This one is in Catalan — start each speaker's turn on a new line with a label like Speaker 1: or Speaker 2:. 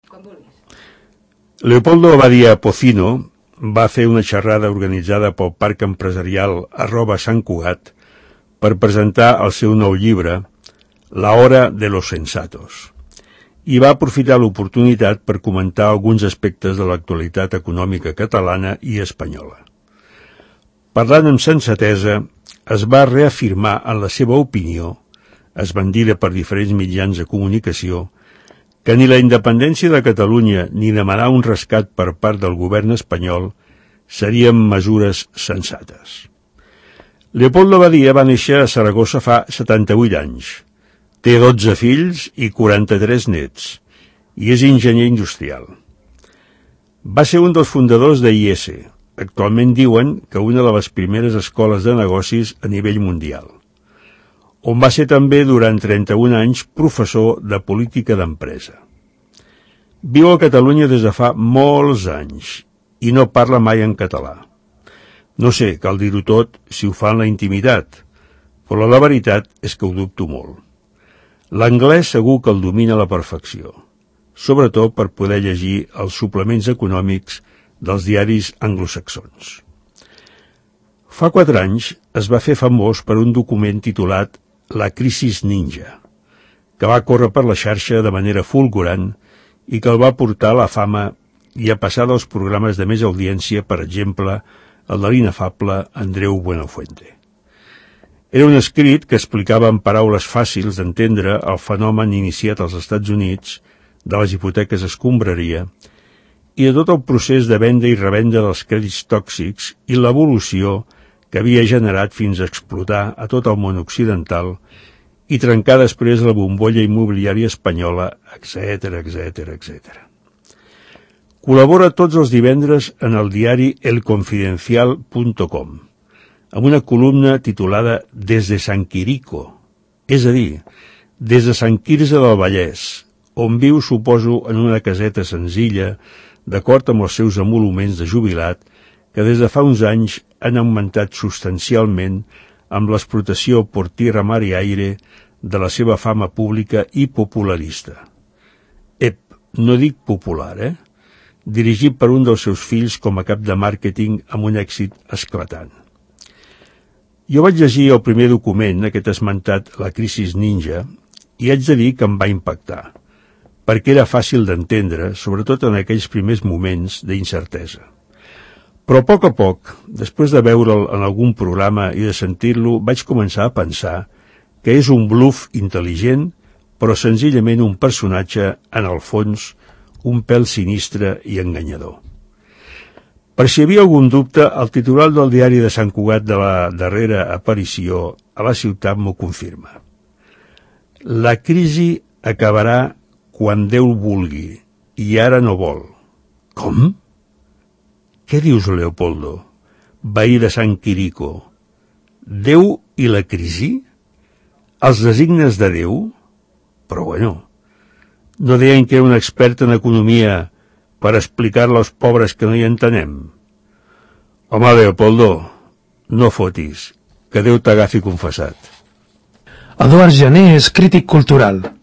Speaker 1: Leopoldo Badia Pocino va fer una xerrada organitzada pel Parc Empresarial @Sant Cugat per presentar el seu nou llibre, La hora de los sensatos, i va aprofitar l'oportunitat per comentar alguns aspectes de l'actualitat econòmica catalana i espanyola. Parlant amb sensatesa, es va reafirmar en la seva opinió, esbandida per diferents mitjans de comunicació, que ni la independència de Catalunya ni demanar un rescat per part del govern espanyol serien mesures sensates. Leopoldo Badia va néixer a Saragossa fa 78 anys. Té 12 fills i 43 nets, i és enginyer industrial. Va ser un dels fundadors de IES. Actualment diuen que una de les primeres escoles de negocis a nivell mundial, on va ser també durant 31 anys professor de política d'empresa. Viu a Catalunya des de fa molts anys i no parla mai en català. No sé, cal dir-ho tot si ho fa en la intimitat, però la veritat és que ho dubto molt. L'anglès segur que el domina a la perfecció, sobretot per poder llegir els suplements econòmics dels diaris anglosaxons. Fa 4 anys es va fer famós per un document titulat La crisis ninja, que va córrer per la xarxa de manera fulgurant i que el va portar a la fama i a passar dels programes de més audiència, per exemple, el de l'inefable Andreu Buenafuente. Era un escrit que explicava en paraules fàcils d'entendre el fenomen iniciat als Estats Units de les hipoteques escombraria i de tot el procés de venda i revenda dels crèdits tòxics i l'evolució que havia generat fins a explotar a tot el món occidental i trencar després la bombolla immobiliària espanyola, etc. Col·labora tots els divendres en el diari elconfidencial.com amb una columna titulada Desde Sant Quirico, és a dir, des de Sant Quirze del Vallès, on viu, suposo, en una caseta senzilla, d'acord amb els seus emoluments de jubilat, que des de fa uns anys han augmentat substancialment amb l'explotació por tierra, mar i aire de la seva fama pública i popularista. No dic popular, dirigit per un dels seus fills com a cap de màrqueting amb un èxit esclatant. Jo vaig llegir el primer document, aquest esmentat, La crisis ninja, i haig de dir que em va impactar, perquè era fàcil d'entendre, sobretot en aquells primers moments d'incertesa. Però a poc, després de veure'l en algun programa i de sentir-lo, vaig començar a pensar que és un bluf intel·ligent, però senzillament un personatge, en el fons, un pèl sinistre i enganyador. Per si hi havia algun dubte, el titular del diari de Sant Cugat de la darrera aparició a la ciutat m'ho confirma. La crisi acabarà quan Déu vulgui, i ara no vol. Com? Què dius, Leopoldo? Veí de Sant Quirico. Déu i la crisi? Els designes de Déu? Però bueno, no deien que era un expert en economia per explicar-lo als pobres que no hi entenem? Home, Leopoldo, no fotis, que Déu t'agafi confessat.
Speaker 2: Eduard Jané és crític cultural.